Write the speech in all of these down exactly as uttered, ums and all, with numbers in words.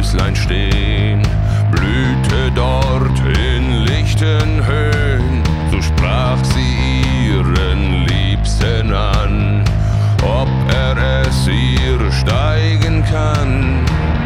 Röslein stehen, blühte dort in lichten Höhen. So sprach sie ihren Liebsten an, ob er es ihr steigen kann.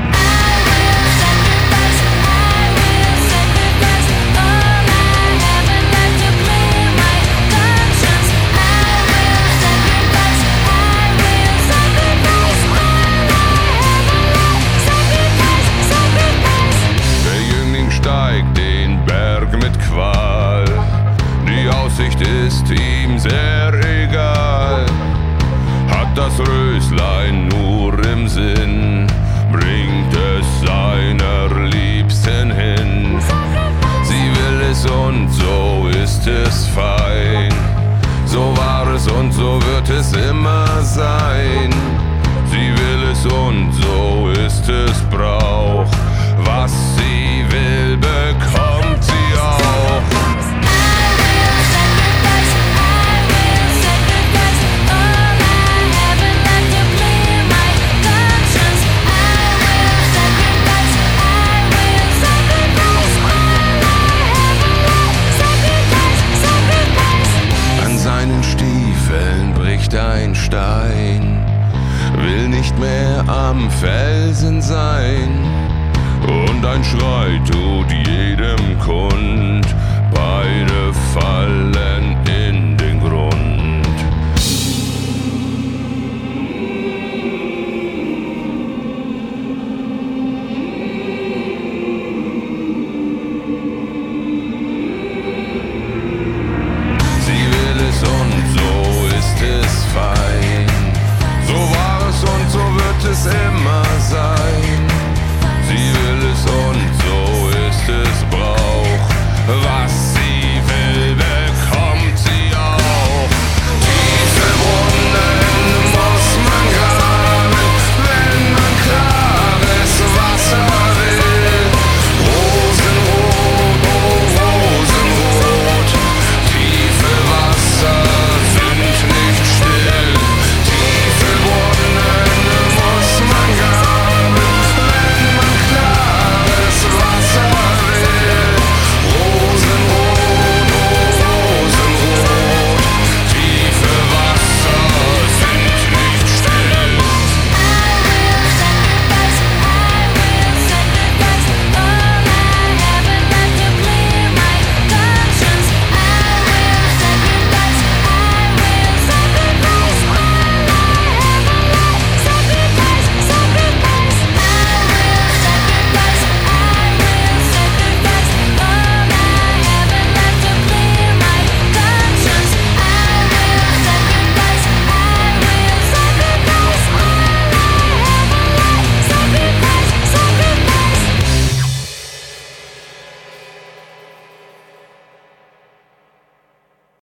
Die Aussicht ist ihm sehr egal, hat das Röslein nur im Sinn, bringt es seiner Liebsten hin. Sie will es und so ist es fein, so war es und so wird es immer sein. Sie will es und so ist es Brauch, was sie will, bekommt sie auch. Ein Stein will nicht mehr am Felsen sein, und ein Schrei tut jedem kund, beide fallen in